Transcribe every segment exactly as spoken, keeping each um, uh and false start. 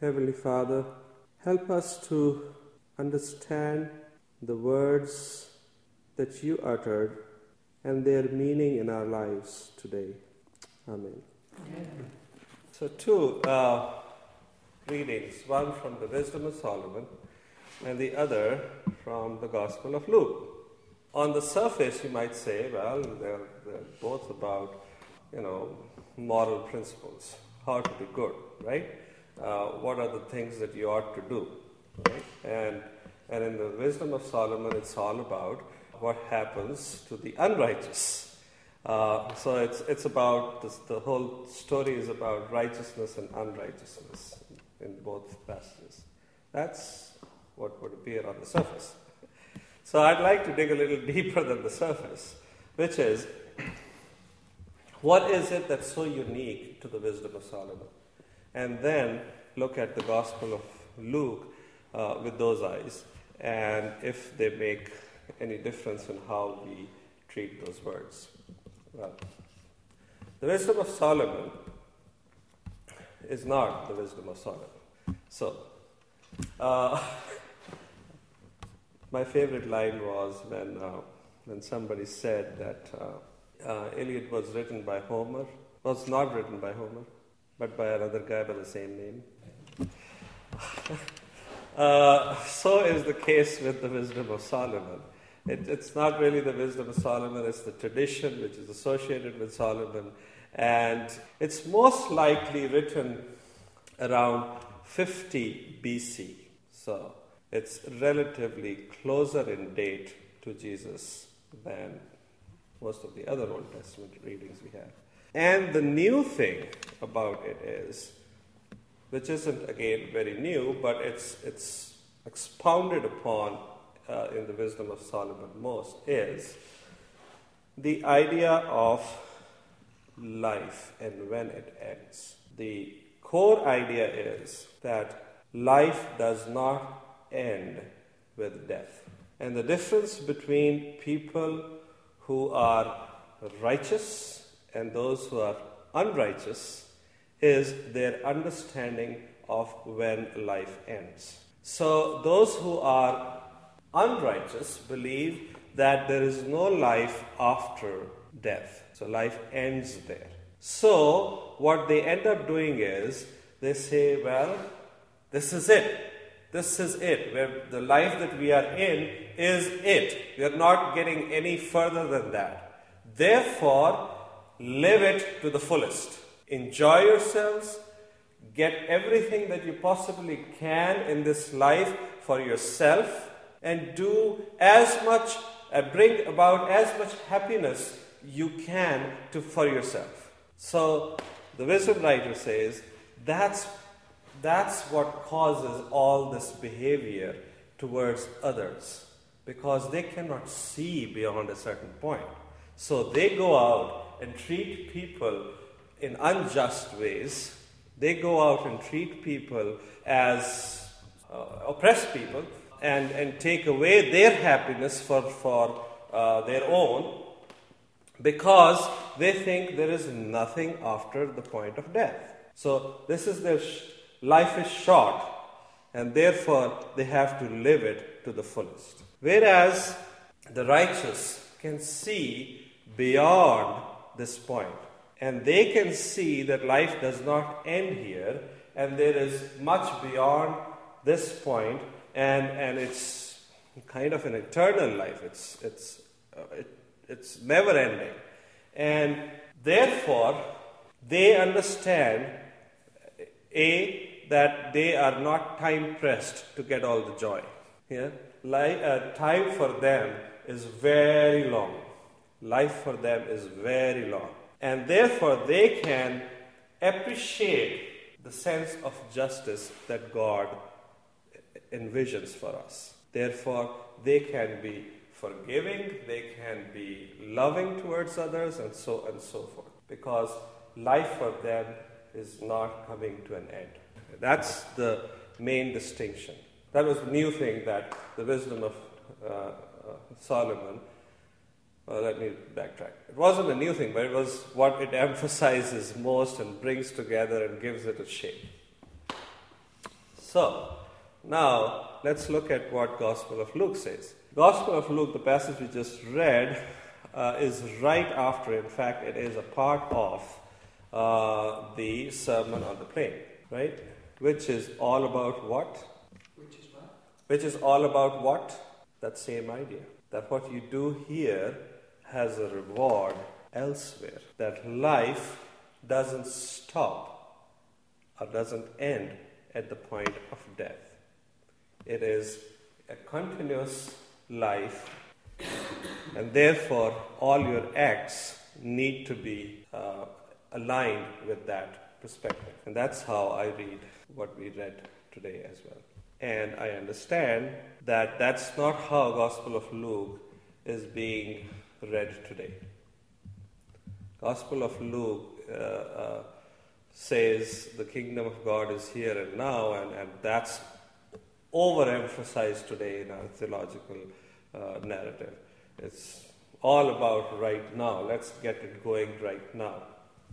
Heavenly Father, help us to understand the words that you uttered and their meaning in our lives today. Amen. Amen. So two uh, readings, one from the Wisdom of Solomon and the other from the Gospel of Luke. On the surface, you might say, well, they're, they're both about, you know, moral principles, how to be good, right? Uh, what are the things that you ought to do, right? And and in the Wisdom of Solomon, it's all about what happens to the unrighteous. Uh, so it's it's about this, the whole story is about righteousness and unrighteousness in both passages. That's what would appear on the surface. So I'd like to dig a little deeper than the surface, which is, what is it that's so unique to the Wisdom of Solomon? And then look at the Gospel of Luke uh, with those eyes, and if they make any difference in how we treat those words. Well, the Wisdom of Solomon is not the Wisdom of Solomon. So, uh, my favorite line was when uh, when somebody said that uh, uh, Iliad was written by Homer, was not written by Homer, but by another guy by the same name. uh, so is the case with the Wisdom of Solomon. It, it's not really the Wisdom of Solomon, it's the tradition which is associated with Solomon. And it's most likely written around fifty B C. So it's relatively closer in date to Jesus than most of the other Old Testament readings we have. And the new thing about it is, which isn't again very new, but it's it's expounded upon uh, in the Wisdom of Solomon most, is the idea of life and when it ends. The core idea is that life does not end with death. And the difference between people who are righteous and those who are unrighteous is their understanding of when life ends. So those who are unrighteous believe that there is no life after death. So life ends there. So what they end up doing is they say, well, this is it. This is it. Where the life that we are in is it. We are not getting any further than that. Therefore, live it to the fullest. Enjoy yourselves. Get everything that you possibly can in this life for yourself. And do as much, uh, bring about as much happiness you can to for yourself. So, the wisdom writer says, that's, that's what causes all this behavior towards others. Because they cannot see beyond a certain point. So, they go out and treat people in unjust ways. They go out and treat people as uh, oppressed people and, and take away their happiness for, for uh, their own, because they think there is nothing after the point of death. So this is their sh- life is short, and therefore they have to live it to the fullest. Whereas the righteous can see beyond this point. And they can see that life does not end here, and there is much beyond this point, and, and it's kind of an eternal life. It's it's uh, it, it's never ending, and therefore they understand a that they are not time pressed to get all the joy. Yeah, life, uh, time for them is very long. Life for them is very long. And therefore, they can appreciate the sense of justice that God envisions for us. Therefore, they can be forgiving, they can be loving towards others, and so and so forth. Because life for them is not coming to an end. That's the main distinction. That was the new thing that the Wisdom of uh, uh, Solomon. Well, let me backtrack. It wasn't a new thing, but it was what it emphasizes most and brings together and gives it a shape. So, now let's look at what Gospel of Luke says. Gospel of Luke, the passage we just read, uh, is right after, in fact, it is a part of uh, the Sermon on the Plain, right? Which is all about what? Which is what? Which is all about what? That same idea. That what you do here has a reward elsewhere. That life doesn't stop or doesn't end at the point of death. It is a continuous life, and therefore all your acts need to be uh, aligned with that perspective. And that's how I read what we read today as well. And I understand that that's not how Gospel of Luke is being read today. Gospel of Luke uh, uh, says the kingdom of God is here and now, and, and that's overemphasized today in our theological uh, narrative. It's all about right now. Let's get it going right now.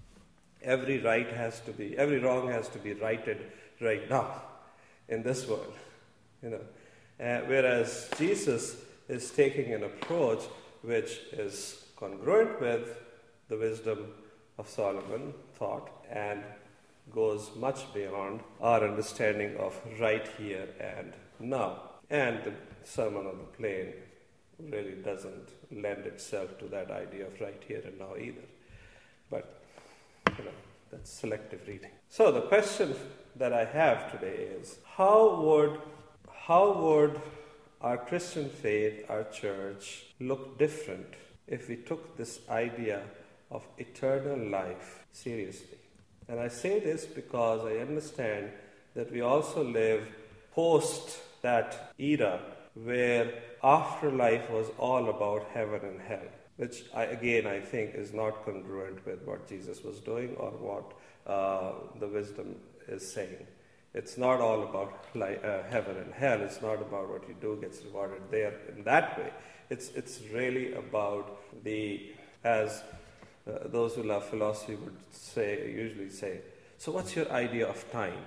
Every right has to be, every wrong has to be righted right now in this world, you know. Uh, whereas Jesus is taking an approach which is congruent with the wisdom of Solomon thought and goes much beyond our understanding of right here and now. And the Sermon on the Plain really doesn't lend itself to that idea of right here and now either. But, you know, that's selective reading. So the question that I have today is, how would, how would our Christian faith, our church, look different if we took this idea of eternal life seriously? And I say this because I understand that we also live post that era where afterlife was all about heaven and hell, which I, again I think is not congruent with what Jesus was doing or what uh, the wisdom is saying. It's not all about li- uh, heaven and hell. It's not about what you do gets rewarded there in that way. It's it's really about the, as uh, those who love philosophy would say, usually say, so what's your idea of time?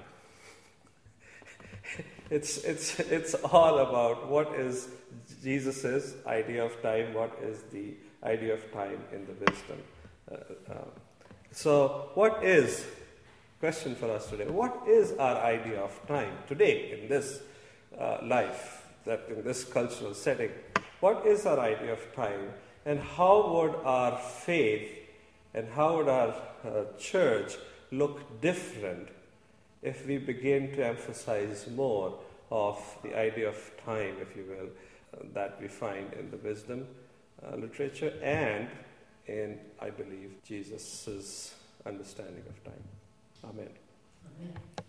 It's it's it's all about what is Jesus' idea of time, what is the idea of time in the wisdom. Uh, uh, so what is, question for us today, what is our idea of time today in this uh, life, that in this cultural setting? What is our idea of time, and how would our faith and how would our uh, church look different if we begin to emphasize more of the idea of time, if you will, uh, that we find in the wisdom uh, literature and in, I believe, Jesus' understanding of time. Amen. Amen.